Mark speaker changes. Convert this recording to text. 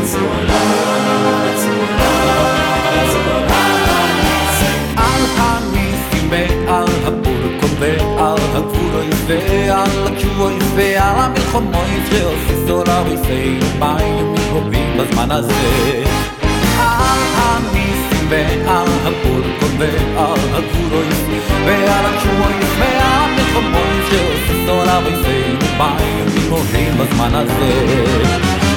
Speaker 1: ועל הפורקות ועל הגבולות ועל הקירות ועל המלחמות שעושים לעריסי מים מתגובים בזמן הזה על הניסים ועל הפורקות ועל הגבולות ועל הקירות ועל המלחמות שעושים לעריסי מים מתגובים בזמן הזה